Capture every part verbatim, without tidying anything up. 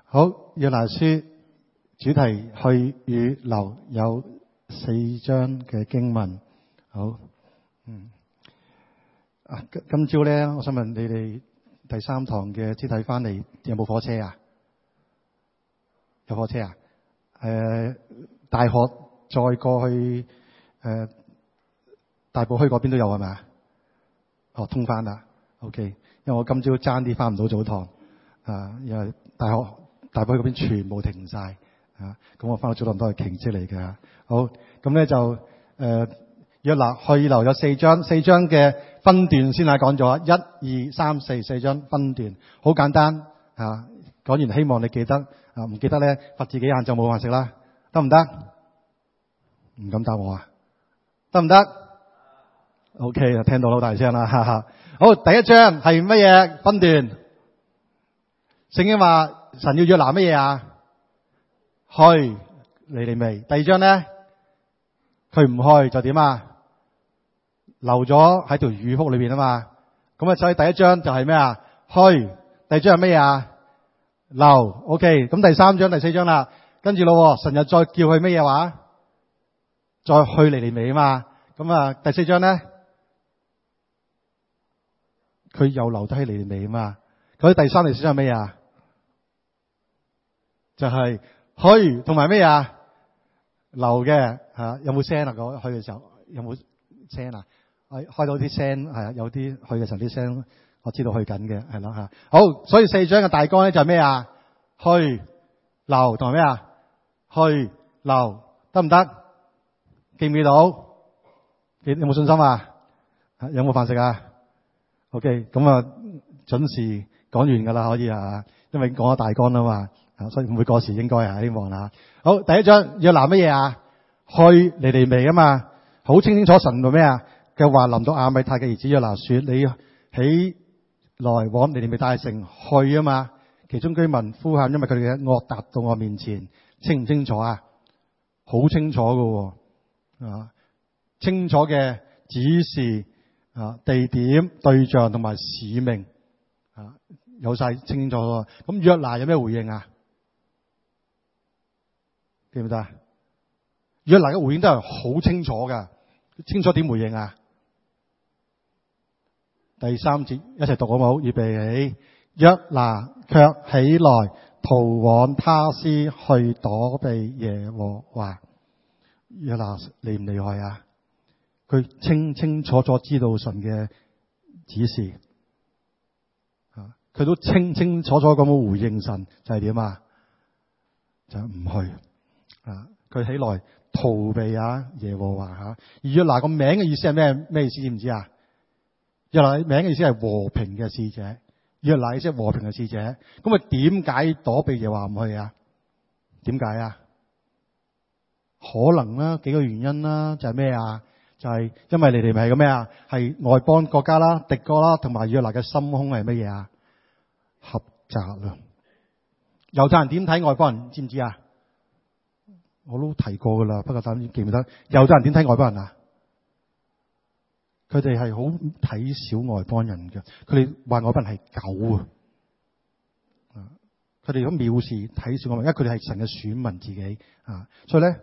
好，約拿書主題去與留有四章嘅經文。好，嗯，啊，今朝咧，我想問你哋第三堂嘅肢體翻嚟有冇火車啊？有火車啊？誒、呃，大學再過去誒、呃、大埔墟嗰邊都有係咪啊？哦，通翻啦。OK，因為我今朝爭啲翻唔到早堂啊，因為大學大埔墟嗰邊全部停晒啊，咁我翻到早堂都係奇蹟嚟嘅。好，咁咧就誒、呃、約拿去留有四章，四章嘅分段先係講咗一二三四四章分段，好簡單啊。講完希望你記得啊，唔記得咧罰自己晏晝冇飯食啦，得唔得？唔敢答我啊，得唔得 ？OK， 就聽到好大聲啦，哈哈。好，第一章係乜嘢分段？聖經話神要約拿乜嘢啊？去尼尼微。第二章咧，佢唔去就點啊？留咗喺條魚腹裏邊啊嘛。咁啊，所以第一章就係咩啊？去。第二章係乜嘢啊？留。OK，咁第三章第四章啦，跟住咯，神又再叫佢乜嘢話？再去尼尼微啊嘛。咁啊，第四章咧，佢又留低喺尼尼微啊嘛。咁第三、第四章係乜嘢啊？就係、是、去同埋咩啊？留嘅吓，有冇聲啊？嗰去嘅時候有冇聲啊？開開到啲聲係啊，有啲去嘅時候啲聲，我知道去緊嘅係啦吓。好，所以四章嘅大綱咧就係咩啊？去留同埋咩啊？去留得唔得？記唔記到？記有冇信心啊？有冇飯食啊 ？OK， 咁啊準時講完噶啦，可以啊，因為講咗大綱啦嘛。所以唔會過時，應該啊，希望啦。好，第一章約拿乜嘢啊？去尼尼微啊嘛，好清清楚神到咩啊？嘅話臨到亞米太嘅兒子約拿說：你起來往尼尼微大城去啊嘛。其中居民呼喊，因為佢哋嘅惡達到我面前，清唔清楚啊？好清楚噶，啊，清楚嘅指示啊，地點、對象同埋使命啊，有晒清清楚楚。咁約拿有咩回應啊？記唔記得啊？約拿嘅回應都係好清楚噶，清楚點回應啊？第三節一齊讀好唔好？預備起，約拿卻起來逃往他施去躲避耶和華。約拿厲唔厲害啊？佢清清楚楚知道神嘅指示，啊，佢都清清楚楚咁樣回應神，就係點啊？就係唔去。啊！佢起來逃避啊耶和華吓，而約拿個名嘅意思係咩？咩意思知唔知啊？約拿名嘅意思係和平嘅使者，約拿意思係和平嘅使者。咁啊，點解躲避耶和華唔去啊？點解啊？可能啦，幾個原因啦，就係咩啊？就係因為你哋咪係個咩啊？係外邦國家啦、敵國啦，同埋約拿嘅心胸係乜嘢啊？狹窄啦。猶太人點睇外邦人？知唔知啊？我都提過噶啦，不過大家記唔記得？猶太人點睇外邦人啊？佢哋係好睇小外邦人嘅，佢哋話外邦人係狗啊！佢哋咁藐視睇小外邦人，因為佢哋係神嘅選民自己啊，所以咧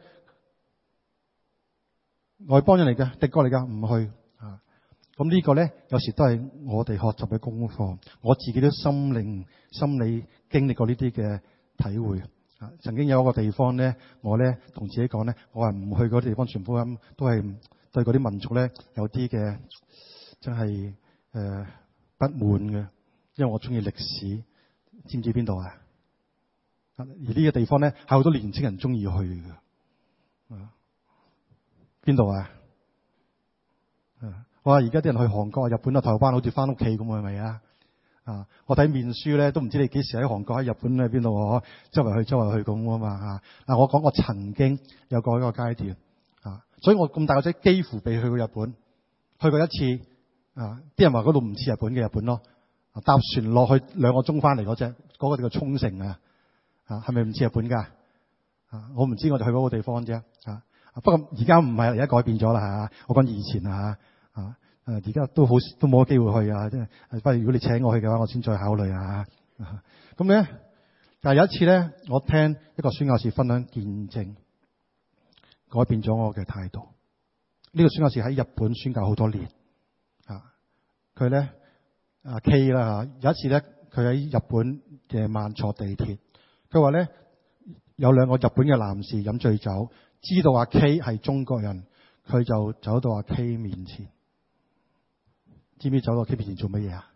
外邦人嚟嘅，敵國嚟噶，唔去啊！咁呢個咧有時都係我哋學習嘅功課，我自己都心靈心理經歷過呢啲嘅體會。啊！曾經有一個地方咧，我咧同自己講咧，我係唔去嗰啲地方傳福音，都係對嗰啲民族咧有啲嘅真係誒、呃、不滿嘅，因為我中意歷史，知唔知邊度啊？而呢個地方咧係好多年青人中意去嘅，啊邊度啊？啊！我話而家啲人去韓國、日本啊、台灣，好似翻屋企咁，係咪啊？啊！我睇面書咧，都唔知你幾時喺韓國、喺日本喺邊度嗬？周圍去、周圍去咁啊嘛嚇！嗱，我講我曾經有過一個階段啊，所以我咁大個仔幾乎未去過日本，去過一次啊！啲人話嗰度唔似日本嘅日本咯，搭船落去兩個鐘翻嚟嗰隻，嗰、嗰個叫沖繩啊！啊，係咪唔似日本㗎？啊，我唔知，我就去嗰個地方啫啊！不過而家唔係，而家改變咗啦嚇！我講以前啊啊！誒，而家都好都冇乜機會去啊！即係，不過如果你請我去嘅話，我先再考慮啊！咁咧， 但係有一次咧，我聽一個宣教士分享見證，改變咗我嘅態度。呢個宣教士喺日本宣教好多年啊，佢咧啊 K 啦嚇，有一次咧，佢喺日本夜晚坐地鐵，佢話咧有兩個日本嘅男士飲醉酒，知道阿 K 係中國人，佢就走到阿 K 面前，知唔知走到阿 K 面前做乜嘢啊？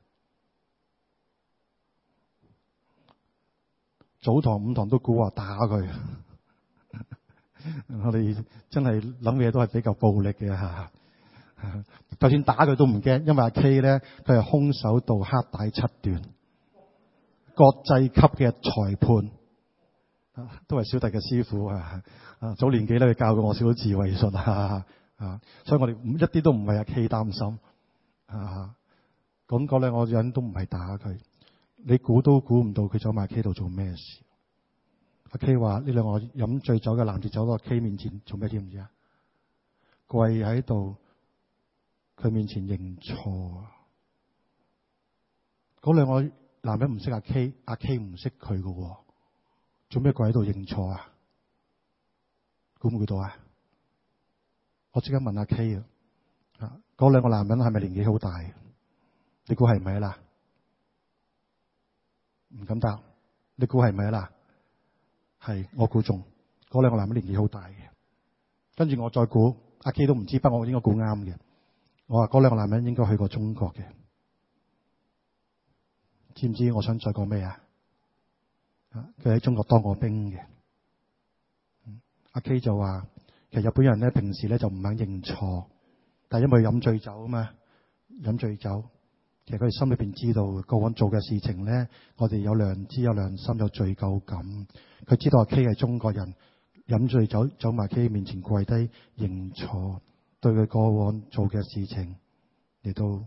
早堂午堂都估話打佢，我哋真係諗嘢都係比較暴力嘅嚇。就算打佢都唔驚，因為阿 K 咧佢係空手道黑帶七段，國際級嘅裁判，都係小弟嘅師傅啊！啊，早年紀咧佢教過我少少自衛術啊啊，所以我哋一啲都唔為阿 K 擔心啊。咁嗰兩個人都唔係打佢。你估都估唔到佢走埋 K 度做咩事？阿 K 話：呢兩個飲醉酒嘅男子走到阿 K 面前做咩？知唔知啊？跪喺度，佢面前認錯。嗰兩個男人唔識阿 K， 阿 K 唔識佢㗎，做咩跪喺度認錯啊？估唔估到啊？我即刻問阿 K 啊！嗰兩個男人係咪年紀好大？你估係咪啦？唔敢答，你估係咪啦？係，我估中。嗰兩個男人年紀好大嘅，跟住我再估，阿 K 都唔知，不過我應該估啱嘅。我話嗰兩個男人應該去過中國嘅，知唔知我想再講咩啊？佢喺中國當過兵嘅。阿 K 就話，其實日本人咧平時咧就唔肯認錯，但係因為飲醉酒啊嘛，飲醉酒。其實佢哋心裏邊知道過往做嘅事情咧，我哋有良知、有良心、有罪疚感。佢知道阿 K 係中國人，飲醉酒走埋 K 面前跪低認錯，對佢過往做嘅事情，亦都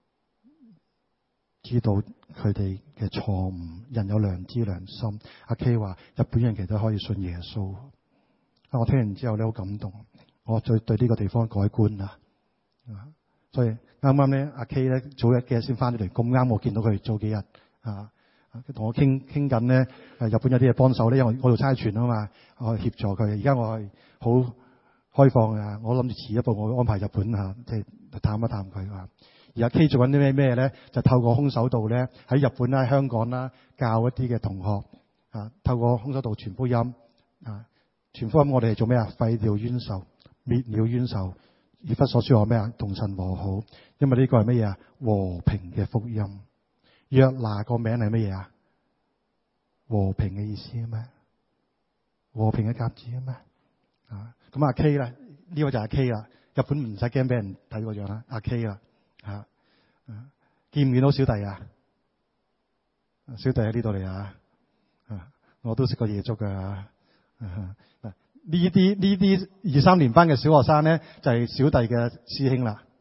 知道佢哋嘅錯誤。人有良知、良心。阿 K 話：日本人其實都可以信耶穌。啊！我聽完之後咧好感動，我再對呢個地方改觀啦。所以啱啱咧，阿 K 咧早一幾日先翻咗嚟，咁啱我見到佢早幾日啊，同我傾傾緊咧，日本有啲嘢幫手咧，因為我做差傳啊嘛，我協助佢。而家我係好開放嘅，我諗住遲一步我安排日本嚇，即係探一探佢啊。而阿 K 做緊啲咩咩咧？就透過空手道咧，喺日本啦、香港啦，教一啲嘅同學啊，透過空手道傳福音啊，傳福音我哋係做咩啊？廢掉冤仇，滅了冤仇。以弗所書話咩啊？同神和好，因為呢個係乜嘢啊？和平嘅福音。約拿個名係乜嘢啊？和平嘅意思啊咩？和平嘅鴿子啊咩？啊，咁阿 K 啦，呢個就係阿 K 啦。日本唔使驚俾人睇個樣啦，阿 K 啦，吓、啊，見唔見到小弟啊？小弟喺呢度嚟啊，我都識過夜粥噶。啊呢啲呢啲二三年班嘅小學生咧，就係、是、小弟嘅師兄啦，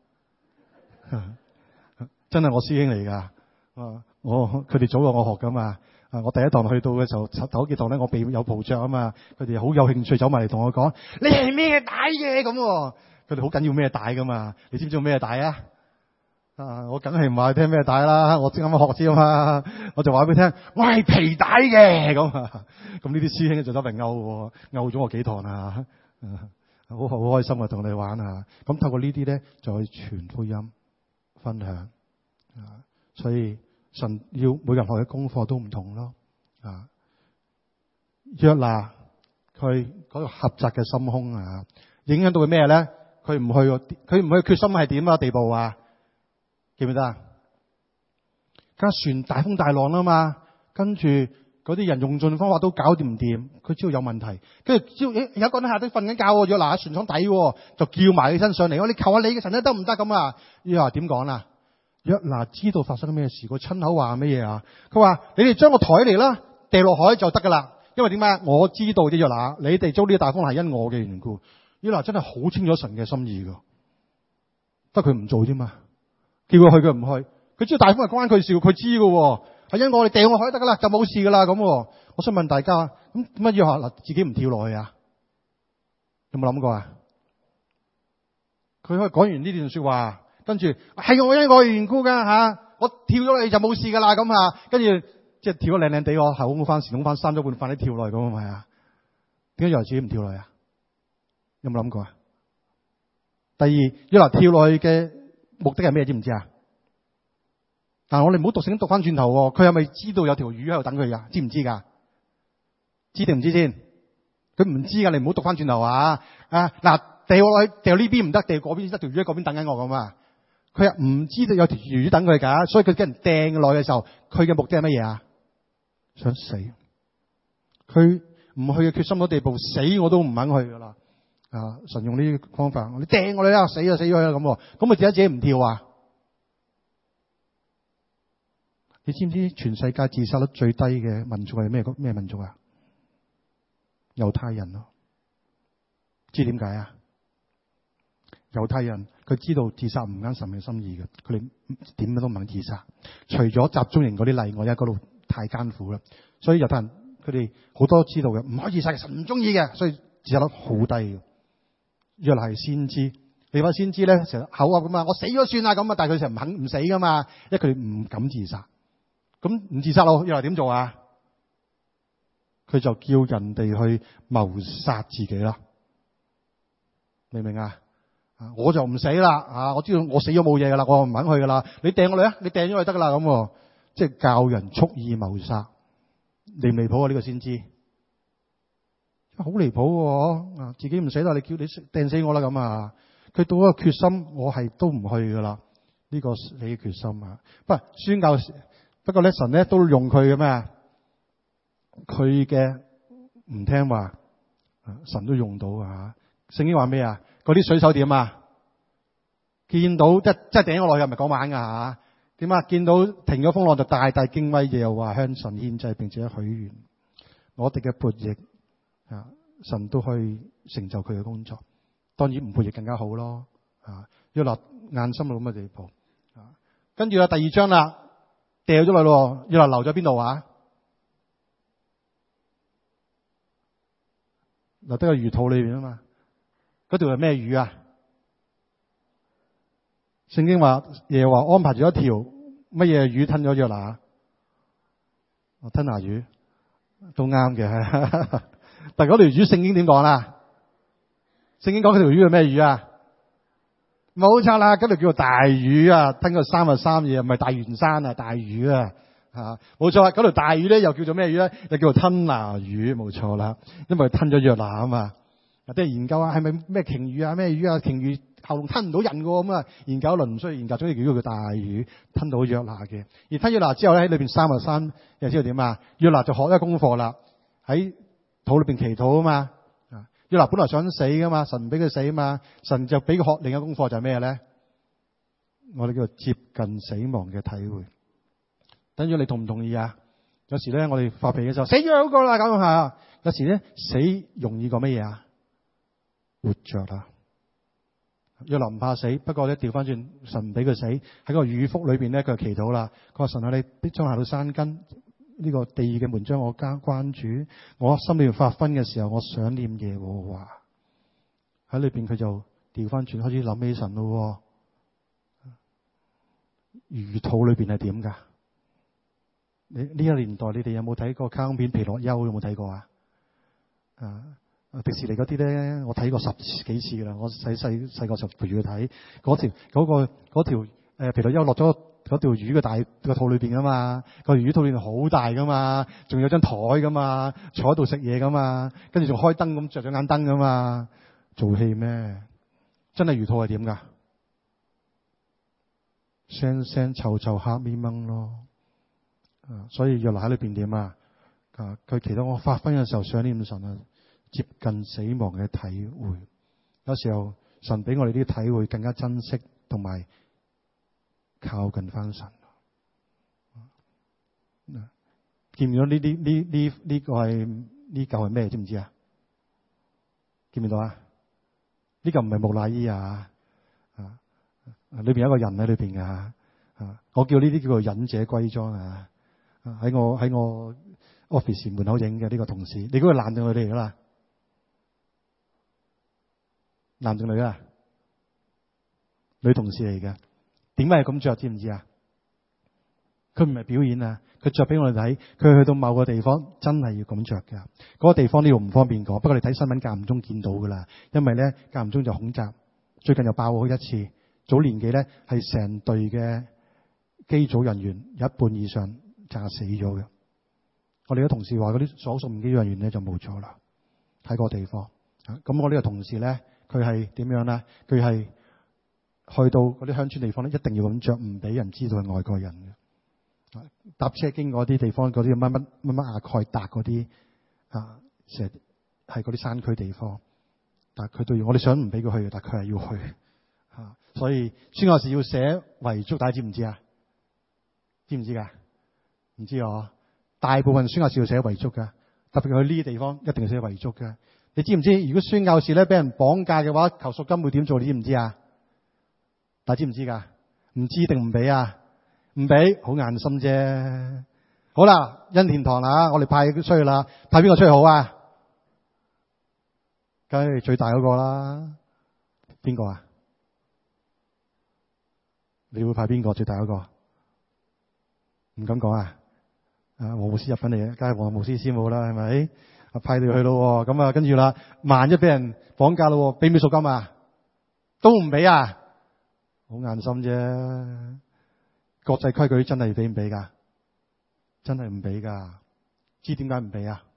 真係我師兄嚟噶。我佢哋早過我學噶嘛。我第一堂去到嘅時候，頭幾堂咧，我被有蒲着啊嘛。佢哋好有興趣走埋嚟同我講：你係咩帶嘅咁？佢哋好緊要咩帶噶嘛？你知唔知咩帶啊？啊！我梗係唔話你聽咩帶啦，我先啱啱學知啊嘛，我就話俾你聽，我係皮帶嘅咁啊！咁呢啲師兄就走嚟勾，勾咗我幾堂啊！好好開心啊，同你玩啊！咁透過呢啲咧，就可以傳福音、分享啊！所以神要每個人學嘅功課都唔同咯啊！約拿佢嗰個狹窄嘅心胸啊，影響到佢咩咧？佢唔去，佢唔去決心係點啊地步啊？記唔記得啊？架船大風大浪啊嘛，跟住嗰啲人用盡方法都搞掂唔掂，佢知道有問題，跟住知道有一個人下底瞓緊覺，約拿喺船艙底，就叫埋佢身上嚟，我你求下你嘅神咧得唔得咁啊？約拿點講啦？約拿知道發生咩事，佢親口話乜嘢啊？佢話：你哋將個台嚟啦，掉落海就得噶啦。因為點解？我知道啲約拿，你哋遭呢個大風係因我嘅緣故。約拿真係好清楚神嘅心意噶，得佢唔做啫嘛。叫佢去佢唔去，佢知道大風係關佢事，佢知噶，係因我哋掟我海得噶啦，就冇事噶啦咁。我想問大家，咁點解約拿自己唔跳落去啊？有冇諗過啊？佢可以講完呢段說話，跟住係我因我嘅緣故噶吓，我跳咗落去就冇事噶啦咁啊，跟住即係跳咗靚靚地，我後空翻、前空翻、三咗半翻，你跳落嚟咁係咪啊？點解以為自己唔跳落嚟啊？有冇諗過啊？第二，約拿跳落去嘅目的係咩？知唔知啊？但係我哋唔好讀聖經讀翻轉頭喎，佢係咪知道有條魚喺度等佢噶？知唔知噶？知定唔知先？佢唔知噶，你唔好讀翻轉頭啊！啊嗱，掉落去掉呢邊唔得，掉嗰邊先得，條魚喺嗰邊等緊我咁啊！佢係唔知道有條魚等佢噶，所以佢俾人掟落去嘅時候，佢嘅目的係乜嘢啊？想死。佢唔去嘅決心到地步，死我都唔肯去噶啦。啊！神用呢啲方法，你掟我哋啦，死就死咗啦咁，咁咪自己自己唔跳啊？你知唔知全世界自殺率最低嘅民族係咩咩民族啊？猶太人咯。知點解啊？猶太人佢知道自殺唔啱神嘅心意嘅，佢哋點樣都唔肯自殺。除咗集中營嗰啲例外，因為嗰度太艱苦啦。所以猶太人佢哋好多知道嘅，唔可以自殺嘅，神唔中意嘅，所以自殺率好低嘅。約拿係先知，你話先知咧成日口噏咁啊，我死咗算啦咁啊，但係佢成日唔肯唔死噶嘛，因為佢哋唔敢自殺。咁唔自殺咯，約拿點做啊？佢就叫人哋去謀殺自己啦，明唔明啊？我就唔死啦，啊！我知道我死咗冇嘢噶啦，我唔肯去噶啦。你掟我嚟啊！你掟咗去得噶啦咁，即係教人蓄意謀殺，離唔離譜啊？呢個先知。好離譜喎！啊，自己唔死啦，你叫你掟死我啦咁啊！佢到一個決心，我係都唔去噶啦。呢個你嘅決心啊！不過宣教，不過咧神咧都用佢嘅咩？佢嘅唔聽話，神都用到啊！聖經話咩啊？嗰啲水手點啊？見到即即係掟我落去，唔係講玩噶吓？點啊？見到停咗風浪就大大敬畏耶和華，向神獻祭，並且許願。我哋嘅悖逆。啊！神都可以成就佢嘅工作，當然唔會亦更加好咯。啊！約拿硬心到咁嘅地步。啊！跟住啊，第二章啦，掉咗落咯。約拿留咗邊度啊？留得個魚肚裏邊啊嘛。嗰條係咩魚啊？聖經話耶和華安排咗一條乜嘢魚吞咗約拿？哦，吞拿魚都啱嘅。但係嗰條魚聖經點講啦？聖經講嗰條魚係咩魚啊？冇錯啦，嗰條叫做大魚啊，吞咗三日三夜，唔係大圓山啊，大魚啊，吓冇錯啦。嗰條大魚咧又叫做咩魚咧？又叫做吞拿魚，冇錯啦，因為吞咗約拿啊嘛。即係研究下係咪咩鯨魚啊，咩魚啊？鯨魚喉嚨吞唔到人噶咁啊，研究一輪唔需要研究，總之叫佢大魚吞到約拿嘅。而吞約拿之後咧，喺裏邊三日三又知道點啊？約拿就學一個功課啦，喺肚裏邊祈禱啊嘛。約拿本來想死噶嘛，神唔俾佢死啊嘛，神就俾佢學另一個功課就係咩咧？我哋叫做接近死亡嘅體會。等住你同唔同意啊？有時咧我哋發脾氣嘅時候死咗嗰個啦咁吓，有時咧死容易過乜嘢啊？活着啦。約拿唔怕死，不過咧調翻轉，神唔俾佢死，喺個魚腹裏邊咧佢就祈禱啦。佢話神啊，你必將下到山根。呢個地嘅門將我加關主，我心裏面發昏嘅時候，我想念耶和華。喺裏邊佢就調翻轉，開始諗起神咯。魚肚裏邊係點噶？你呢一年代你哋有冇睇過卡通片《皮諾丘》？有冇睇過啊？啊，迪士尼嗰啲咧，我睇過十幾次噶啦。我細細細個就陪住佢睇嗰條嗰個嗰條誒皮諾丘落咗嗰條魚嘅大個肚裏邊噶嘛，個魚肚裏邊好大噶嘛，仲有張台噶嘛，坐喺度食嘢噶嘛，跟住仲開燈咁着咗眼燈噶嘛，做戲咩？真係魚肚係點噶？聲聲臭臭黑咪掹咯，啊！所以約拿喺裏邊點啊？啊！佢祈禱我發昏嘅時候想念神啊，接近死亡嘅體會。有時候神俾我哋啲體會更加珍惜同埋。靠近翻神，見唔見到呢啲呢呢呢個係呢嚿係咩？知唔知啊？見唔見到啊？呢嚿唔係木乃伊啊！啊，裏邊有一個人喺裏邊噶啊！我叫呢啲叫做忍者龜裝啊！喺我喺我 office 門口影嘅呢個同事，你估係男定女嚟噶啦？男定女啊？女同事嚟嘅。點解係咁着？知唔知啊？ 佢唔係表演啊，佢着俾我哋睇。佢去到某個地方真係要咁着㗎。嗰個地方呢度唔方便講，不過你睇新聞間唔中見到㗎啦。因為咧間唔中就恐襲，最近又爆過一次。早年幾咧係成隊嘅機組人員有一半以上炸死咗嘅。我哋嘅同事話嗰啲所屬機組人員咧就冇咗啦，喺個地方。咁我呢個同事咧，佢係點樣咧？佢係去到嗰啲鄉村地方咧，一定要咁着，唔俾人知道係外國人嘅。搭車經過啲地方，嗰啲乜乜乜乜阿蓋達嗰啲啊，成日係嗰啲山區地方，但係佢都要。我哋想唔俾佢去，但係佢係要去。啊，所以宣教士要寫遺囑，大家知唔知啊？知唔知㗎？唔知啊！大部分宣教士要寫遺囑㗎，特別去呢啲地方一定要寫遺囑㗎。你知唔知？如果宣教士咧俾人綁架嘅話，求贖金會點做？你知唔知啊？大家知唔知㗎？唔知定唔俾啊？唔俾，好硬心啫。好啦，恩典堂啦，我哋派出去啦，派邊個出去好啊？梗係最大嗰個啦。邊個啊？你會派邊個最大嗰個？唔敢講啊！啊，黃牧師入緊嚟嘅，梗係黃牧師先好啦，係咪？啊，派你去咯，咁啊，跟住啦，萬一俾人綁架咯，俾唔俾贖金啊？都唔俾啊！好硬心啫。國際規矩真係俾唔俾噶？真係唔俾噶。知點解唔俾啊？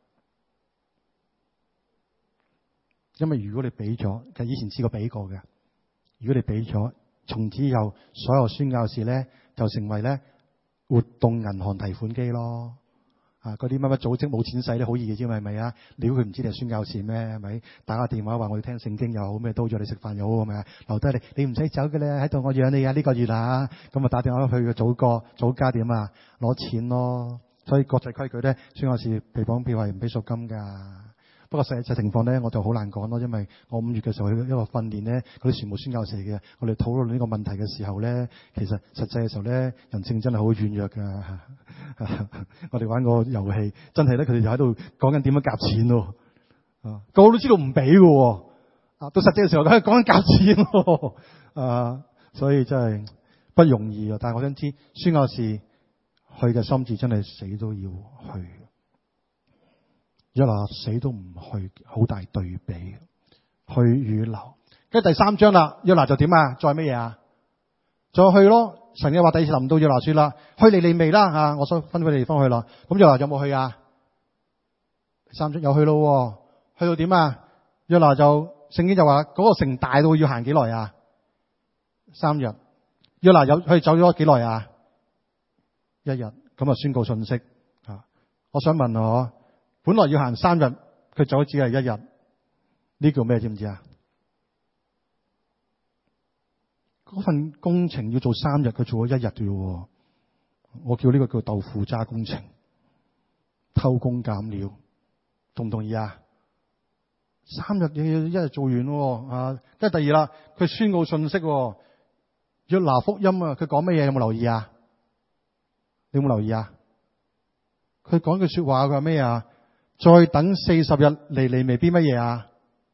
因為如果你俾咗，其實以前試過俾過嘅。如果你俾咗，從此以後所有宣教士咧就成為咧活動銀行提款機咯。啊，嗰啲乜乜組織冇錢使咧，好易嘅啫嘛，係咪啊？料佢唔知你係宣教士咩？係咪？打個電話話我要聽聖經又好，咩都咗你食飯又好，係咪啊？留低你，你唔使走嘅咧，喺度我養你啊！呢個月啊，咁啊打電話去個祖國祖家點啊？攞錢咯。所以國際規矩咧，宣教士被綁票係唔俾贖金噶。不過實際情況咧，我就好難講咯，因為我五月嘅時候去一個訓練咧，嗰啲全部宣教士嘅，我哋討論呢個問題嘅時候咧，其實實際嘅時候咧，人性真係好軟弱噶。我哋玩個遊戲，真係咧，佢哋就喺度講緊點樣夾錢咯。啊，個個都知道唔俾嘅，啊，到實際嘅時候，佢講緊夾錢咯。啊，所以真係不容易啊。但係我想知，宣教士去嘅心志真係死都要去。約拿死都唔去，好大對比。去與留，跟住第三章啦，約拿就點啊？再乜嘢啊？再去咯。神嘅話第二次臨到約拿說啦，去尼尼微啦吓，我所分俾你地方去啦。咁約拿有冇去啊？第三章有去咯，去到點啊？約拿就聖經就話嗰個城大到要行幾耐啊？三日。約拿有去走咗幾耐啊？一日。咁啊宣告信息啊！我想問我。本來要行三日，佢走只係一日，呢叫咩？知唔知啊？嗰份工程要做三日，佢做咗一日啫。我叫呢個叫豆腐渣工程，偷工減料，同唔同意啊？三日要一日做完啊！跟住第二啦，佢宣告信息，約拿福音啊！佢講乜嘢？有冇留意啊？你有冇留意啊？佢講句說話，佢話咩啊？再等四十日嚟嚟未必乜嘢啊？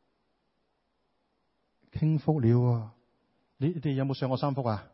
傾福了啊！你哋有冇上過三福啊？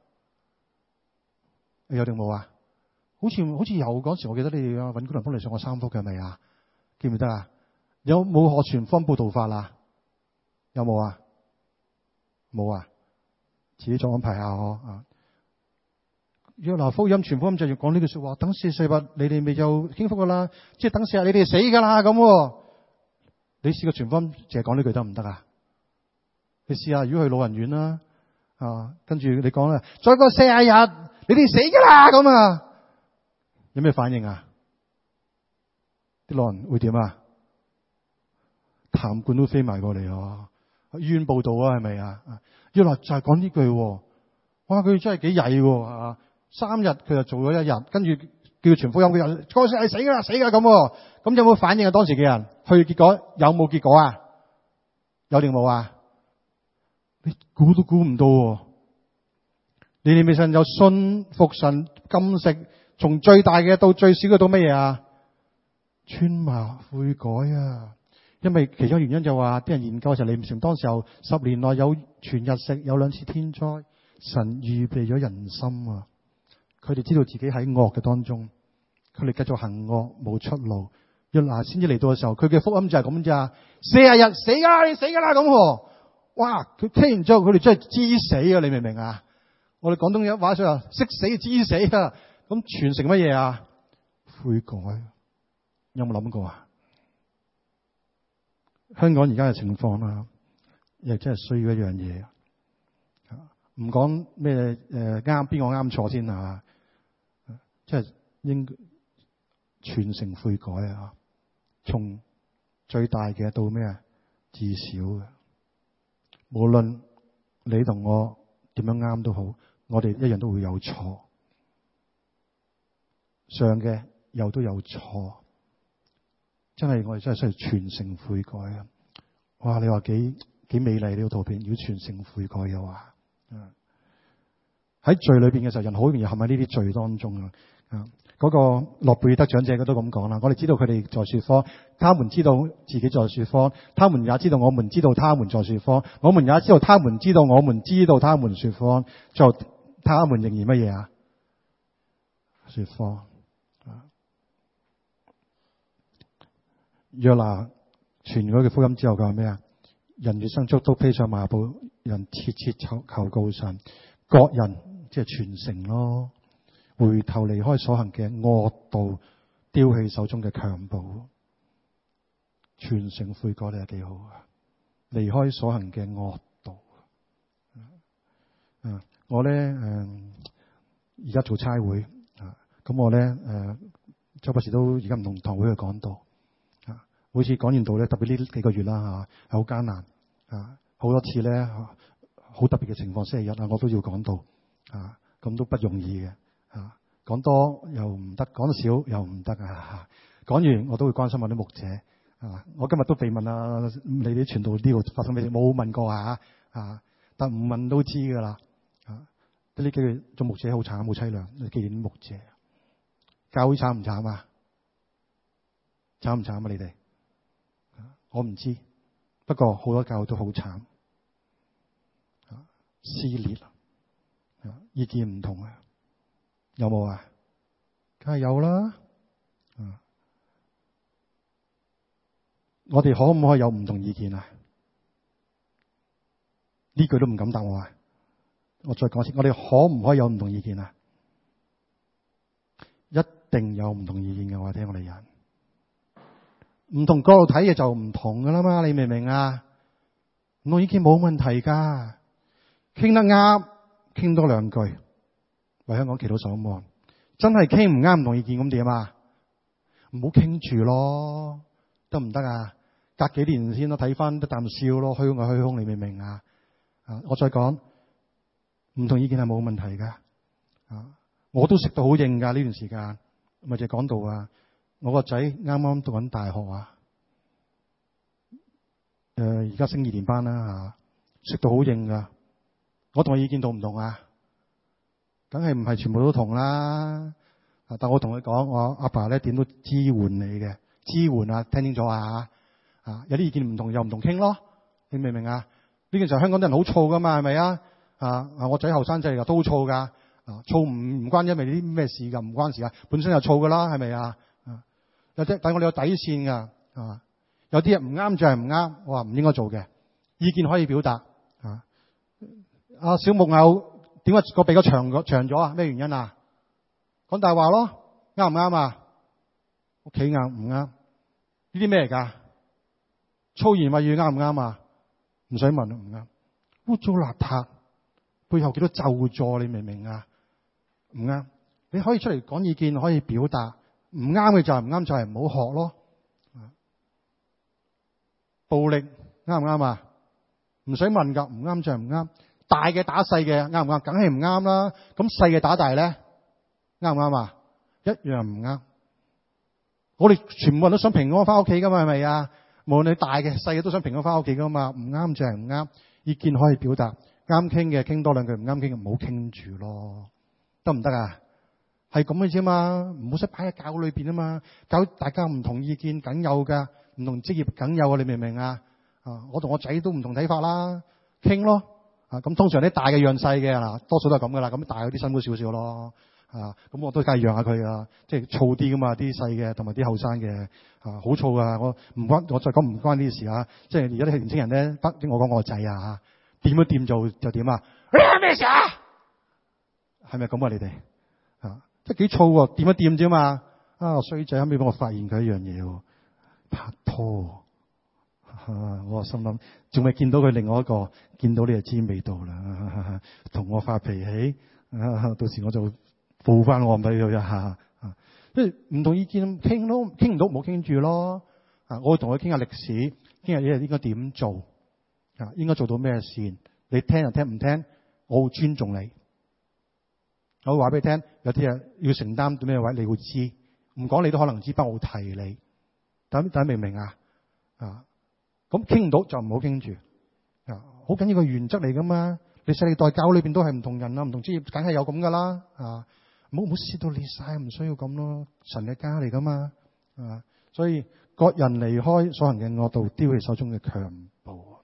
有定冇啊？好似好似有嗰時，我記得你哋啊，搵姑娘幫你上過三福嘅係咪啊？記唔記得啊？有冇學全方佈道法啊？有冇啊？冇啊？自己再安排下嗬啊！約拿福音全福音就要講呢句說話，等四十日你哋未就傾福噶啦，即係等四日你哋死噶啦咁。你試過全福音淨係講呢句得唔得啊？你試下如果去老人院啦，啊，跟住你講啦，再過四十日你哋死噶啦咁啊，有咩反應啊？啲老人會點啊？痰罐都飛埋過嚟啊！醫院報道啊，係咪啊？約拿就係講呢句，哇！佢真係幾曳啊！三日佢就做咗一日，跟住叫傳福音嘅人，嗰時係死噶啦，死噶咁。咁有冇反應啊？當時嘅人去結果有冇結果啊？有定冇啊？你估都估唔到。尼尼微神有信服神禁食，從最大嘅到最少嘅到乜嘢啊？穿麻悔改啊！因為其中原因就話啲人研究嘅時候，尼尼微城當時候十年內有全日食，有兩次天災，神預備咗人心啊！ 佢哋知道自己喺惡嘅當中，佢哋繼續行惡冇出路。約拿先知嚟到嘅時候，佢嘅福音就係咁咋，四十日死噶啦，你死噶啦咁。哇！佢聽完之後，佢哋真係知死啊！你明唔明啊？我哋廣東話說話，識死知死啊！咁傳承乜嘢啊？悔改。有冇諗過啊？香港而家嘅情況啦，亦真係需要一樣嘢。唔講咩誒啱邊個啱錯先啊！即係應傳承悔改啊！從最大嘅到咩啊？至少嘅，無論你同我點樣啱都好，我哋一樣都會有錯。上嘅又都有錯，真係我哋真係需要傳承悔改啊！哇！你話幾幾美麗呢個圖片？如果傳承悔改嘅話。喺罪裏邊嘅時候，人好容易陷喺呢啲罪當中啊！啊，嗰個諾貝爾得獎者佢都咁講啦。我哋知道佢哋在說謊，他們知道自己在說謊，他們也知道我們知道他們在說謊，我們也知道他們知道我們知道他們說謊，最後他們仍然乜嘢啊？說謊啊！約拿傳咗佢福音之後，佢話咩啊？人與牲畜都披上麻布，人切切求求告神，各人即係傳承咯，回頭離開所行嘅惡道，丟棄手中嘅強暴，傳承悔改你係幾好啊！離開所行嘅惡道。啊，我咧誒而家做差會啊，咁我咧誒周不時都而家唔同堂會去講道啊，每次講完道咧，特別呢幾個月啦嚇，係好艱難啊，好多次咧好特別嘅情況，星期日啊我都要講道啊，咁都不容易嘅啊，講多又唔得，講少又唔得啊，講完我都會關心下啲牧者啊，我今日都被問啊，你哋傳道呢度發生咩事？冇問過啊啊，但唔問都知㗎啦啊！呢幾個月做牧者好慘，好凄涼。你記住牧者，教會慘唔慘啊？慘唔慘啊？你哋我唔知，不過好多教會都好慘，撕裂啊，意見唔同啊，有冇啊？梗係有啦。啊，我哋可唔可以有唔同意見啊？呢句都唔敢答我啊！我再講一次，我哋可唔可以有唔同意見啊？一定有唔同意見嘅，我聽我哋人唔同角度睇嘅就唔同噶啦嘛，你明唔明啊？唔同意見冇問題噶，傾得啱，傾多兩句，為香港祈禱守望。真係傾唔啱唔同意見咁點啊？唔好傾住咯，得唔得啊？隔幾年先咯，睇翻一啖笑咯，虛空嘅虛空，你明唔明啊？啊，我再講。唔同意見係冇問題噶，啊，我都食到好應噶呢段時間，咪就講到啊，我個仔啱啱讀緊大學啊，誒而家升二年班啦嚇，食到好應噶，我同佢意見同唔同啊？梗係唔係全部都同啦，啊，但我同佢講，我阿爸咧點都支援你嘅，支援啊，聽清楚啊，啊，有啲意見唔同又唔同傾咯，你明唔明啊？呢件事香港啲人好燥噶嘛，係咪啊？啊！我仔後生仔嚟噶，都燥噶。啊，燥唔唔關因為啲咩事噶，唔關事啊，本身就燥噶啦，係咪啊？啊，有啲但係我哋有底線噶。啊，有啲嘢唔啱就係唔啱，我話唔應該做嘅，意見可以表達。啊，阿小木偶點解個鼻哥長咗長咗啊？咩原因啊？講大話咯，啱唔啱啊？屋企啱唔啱？呢啲咩嚟噶？粗言穢語啱唔啱啊？唔使問，唔啱。污糟邋遢。背後幾多咒詛，你明唔明啊？唔啱，你可以出嚟講意見，可以表達，唔啱嘅就係唔啱，就係唔好學咯。暴力啱唔啱啊？唔使問噶，唔啱就係唔啱。大嘅打細嘅啱唔啱？梗係唔啱啦。咁細嘅打大咧，啱唔啱啊？一樣唔啱。我哋全部人都想平安翻屋企噶嘛，係咪啊？無論你大嘅細嘅都想平安翻屋企噶嘛。唔啱就係唔啱，意見可以表達。啱傾嘅傾多兩句，唔啱傾嘅唔好傾住咯，得唔得啊？係咁嘅啫嘛，唔好使擺喺教會裏邊啊嘛。教大家唔同意見梗有噶，唔同職業梗有啊，你明唔明啊？啊，我同我仔都唔同睇法啦，傾咯。啊，咁通常啲大嘅讓細嘅嗱，多數都係咁噶啦。咁大嗰啲辛苦少少咯。 啊，咁我都梗係讓下佢啊，即係燥啲噶嘛，啲細嘅同埋啲後生嘅啊，好燥啊！我唔關，我再講唔關呢啲事啊，即係而家啲年青人咧，不，我講我個仔啊，掂一掂就就點啊？咩事啊？係咪咁啊？你哋啊，即係幾燥喎，掂一掂啫嘛。啊，衰仔後尾幫我發現佢一樣嘢喎，拍拖。啊、我心諗，仲未見到佢另外一個，見到你就知味道啦。同我發脾氣，啊，到時我就報翻我俾佢一下。即係唔同意見傾咯，傾唔到唔好傾住咯。啊，我會同佢傾下歷史，傾下嘢應該點做，啊，應該做到咩先？你聽就聽，唔聽我會尊重你。我會話俾你聽，有啲嘢要承擔到咩位，你會知。唔講你都可能知，不過我會提你。等等明唔明啊？啊！咁傾唔到就唔好傾住，啊，好緊要個原則嚟噶嘛。你世代教裏邊都係唔同人啦，唔同職業，梗係有咁噶啦，啊，唔好唔好撕到裂晒，唔需要咁咯。神嘅家嚟噶嘛，啊，所以各人離開所行嘅惡道，丟棄手中嘅強暴。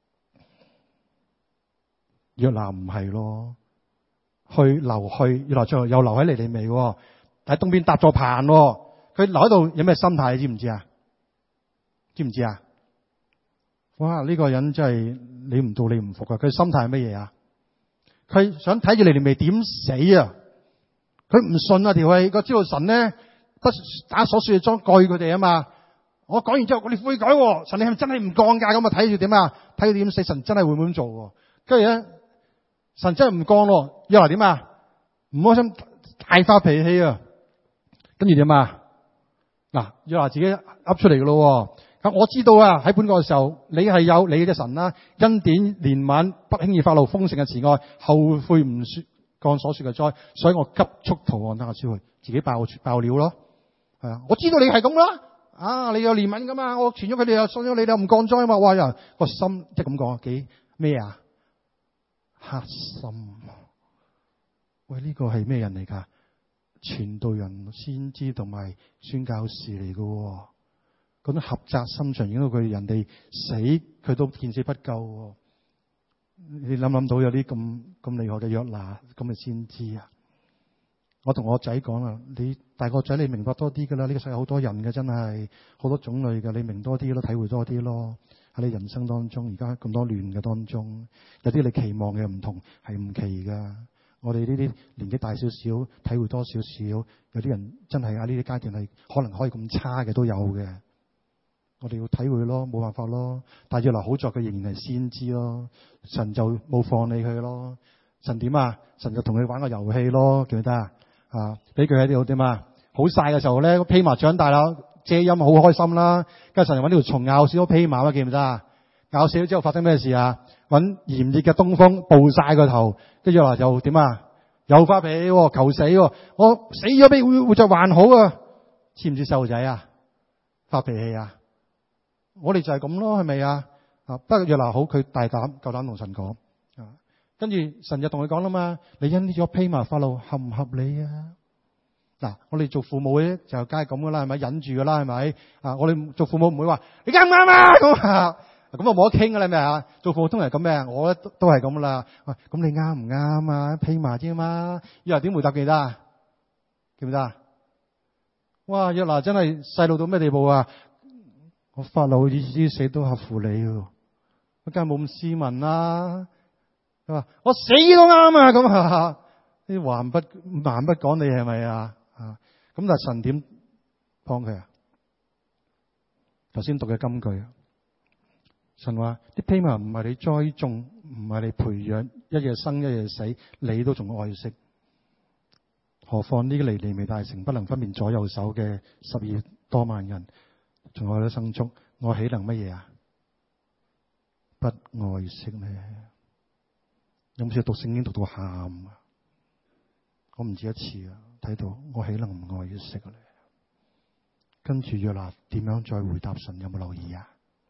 約拿唔係咯，去留去，約拿最後又留喺尼尼微，喺東邊搭咗棚，佢留喺度有咩心態？你知唔知啊？知唔知啊？哇！呢、這個人真係你唔到你唔服啊！佢心態係乜嘢啊？佢想睇住尼尼微點死啊！佢唔信啊條氣，佢知道神咧不打所說嘅裝蓋佢哋啊嘛！我講完之後，我哋悔改，神你係咪真係唔降價咁啊？睇住點啊？睇佢點死，神真係會唔會咁做？跟住咧，神真係唔降咯，約拿點啊？唔開心，大發脾氣啊！跟住點啊？嗱，約拿自己噏出嚟嘅咯。我知道啊，喺本國嘅時候，你係有你嘅神啦，恩典憐憫，不輕易發怒，豐盛嘅慈愛，後悔唔說降所說嘅災，所以我急速逃亡他出去，自己爆爆料咯。係啊，我知道你係咁啦，啊，你有憐憫噶嘛，我傳咗佢哋又信咗你，又唔降災嘛，哇呀，個心即係咁講，幾咩啊？黑心。喂，呢個係咩人嚟噶？傳道人、先知同埋宣教士嚟噶。嗰種狹窄心腸，影到佢人哋死，佢都見死不救。你諗諗到有啲咁咁厲害嘅約拿，咁咪先知啊！我同我仔講啦，你大個仔你明白多啲噶啦，呢個世界好多人嘅，真係好多種類嘅，你明多啲咯，體會多啲咯。喺你人生當中，而家咁多亂嘅當中，有啲你期望嘅唔同，係唔奇噶。我哋呢啲年紀大少少，體會多少少，有啲人真係啊，呢啲階段係可能可以咁差嘅都有嘅。我哋要體會咯，冇辦法咯。但係約拿好在佢仍然係先知咯，神就冇放你去咯。神點啊？神就同佢玩個遊戲咯，記唔記得啊？啊，俾佢喺度點啊？好曬嘅時候咧，披麻長大啦，遮陰好開心啦。跟住神就揾呢條蟲咬死咗披麻啊，記唔記得啊？咬死咗之後發生咩事啊？揾炎熱嘅東風暴曬個頭，跟住約拿就點啊？又發脾氣，求死，我死咗俾活活着還好啊？似唔似細路仔啊？發脾氣啊？我哋就係咁咯，係咪啊？啊，不過約拿好，佢大膽夠膽同神講啊。跟住神就同佢講啦嘛，你因呢咗披麻發怒合唔合理啊？嗱、啊，我哋做父母嘅就梗係咁噶啦，係咪忍住噶啦，係咪啊？我哋做父母唔會話你啱唔啱啊？咁啊，咁啊冇得傾噶啦，係咪啊？做父母通常係咁咩？我都都係咁噶啦。喂、啊，咁你啱唔啱啊？披麻啫嘛。約拿點回答記得啊？記唔記得啊？哇！約拿真係細路到咩地步啊？我發怒意思死都合乎你，我梗係冇咁斯文啦。佢話我死都啱啊，咁啊，啲還不蠻不講理係咪啊？啊，咁但係神點幫佢啊？頭先讀嘅金句，神話啲披麻唔係你栽種，唔係你培養，一夜生一夜死，你都仲愛惜，何況呢個尼尼微大城不能分辨左右手嘅十二多萬人，仲愛得生畜，我豈能乜嘢啊？不愛惜呢？有冇試過讀聖經讀到喊啊？我唔止一次啊！睇到我豈能唔愛惜呢？跟住約拿點樣再回答神？有冇留意啊？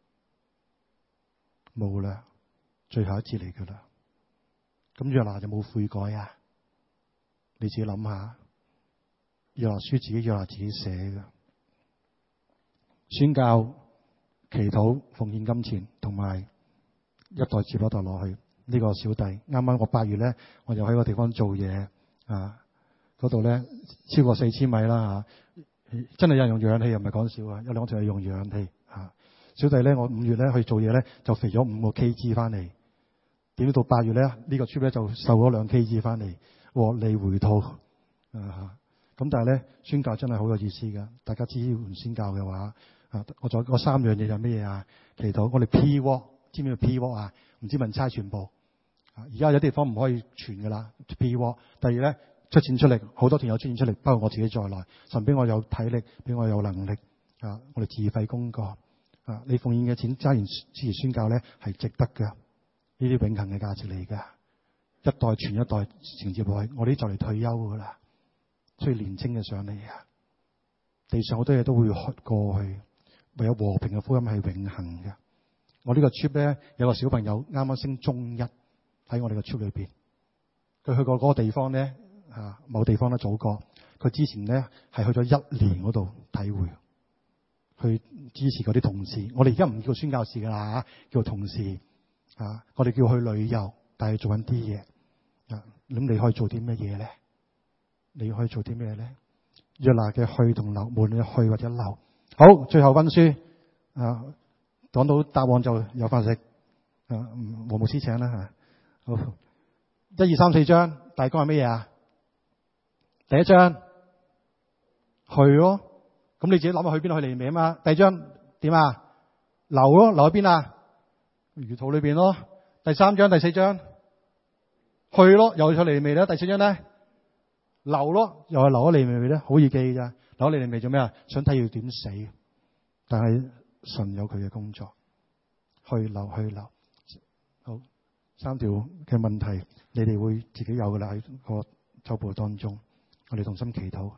冇啦，最後一次嚟噶啦。咁約拿就冇悔改啊？你自己諗下，約拿書自己約拿自己寫嘅。宣教、祈禱、奉獻金錢，同埋一代接一代落去。呢、這個小弟啱啱我八月咧，我又喺個地方做嘢啊。 嗰度咧超過四千米啦嚇，真係有人用氧氣，又唔係講笑啊！有兩條係用氧氣嚇。小弟咧，我五月咧去做嘢咧，就肥咗五個 kg 翻嚟。點到八月咧，呢、呢個 trip 咧就瘦咗兩 kg 翻嚟，獲利回吐啊！咁但係咧，宣教真係好有意思㗎。大家支援宣教嘅話啊，我仲有嗰三樣嘢有咩嘢啊？祈禱，我哋 P walk 知唔知 P walk 啊？唔知問差全部啊！而家有啲地方唔可以傳㗎啦 P walk。第二咧，出錢出力，好多團友出錢出力，包括我自己在內，神俾我有體力，俾我有能力啊！我哋自費功過啊！你奉獻嘅錢揸完支持宣教咧，係值得㗎。呢啲永恆嘅價值嚟㗎，一代傳一代承接落去。我哋就嚟退休㗎啦，所以年青嘅上嚟啊！地上好多嘢都會過去，唯有和平嘅福音係永恆嘅。我呢個 trip 咧，有個小朋友啱啱升中一喺我哋個 trip 裏邊，佢去過嗰個地方咧啊，某地方咧祖國，佢之前咧係去咗一年嗰度體會，去支持嗰啲同事。我哋而家唔叫宣教士㗎啦，叫同事。啊！我哋叫去旅遊，但係做緊啲嘢啊！咁你可以做啲乜嘢咧？你可以做啲咩咧？約拿嘅去同留，無論你去或者留。好，最後溫書啊！講到答案就有飯食啊！黃牧師請啦吓。好，一二三四章，大綱係乜嘢啊？第一章去咯，咁你自己諗下去邊度去嚟未啊嘛？第二章點啊？留咯，留喺邊啊？魚肚裏邊咯。第三章第四章去咯，又去嚟未咧？第四章咧留咯，又係留咗嚟未咧？好易記咋？留咗嚟未做咩啊？想睇要點死，但係神有佢嘅工作，去留去留。好，三條嘅問題，你哋會自己有噶啦，喺個週報當中，我哋同心祈禱。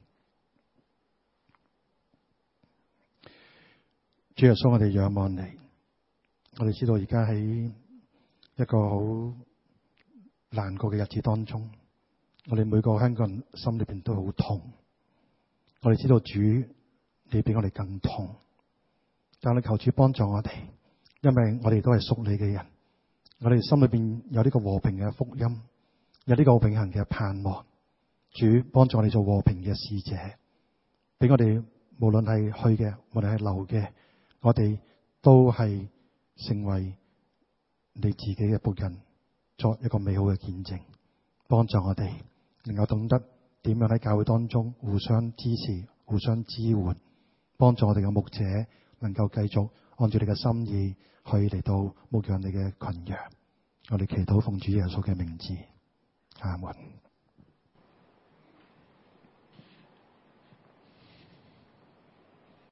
主耶穌，我哋仰望你。我哋知道而家喺一個好難過嘅日子當中，我哋每個香港人心裏邊都好痛。我哋知道主，你比我哋更痛，但係求主幫助我哋，因為我哋都係屬你嘅人，我哋心裏邊有呢個和平嘅福音，有呢個永恆嘅盼望。主幫助我哋做和平嘅使者，俾我哋無論係去嘅，無論係留嘅，我哋都係成為你自己嘅僕人，作一個美好嘅見證，幫助我哋能夠懂得點樣喺教會當中互相支持、互相支援，幫助我哋嘅牧者能夠繼續按照你嘅心意去嚟到牧養你嘅群羊。我哋祈禱奉主耶穌嘅名字，阿門。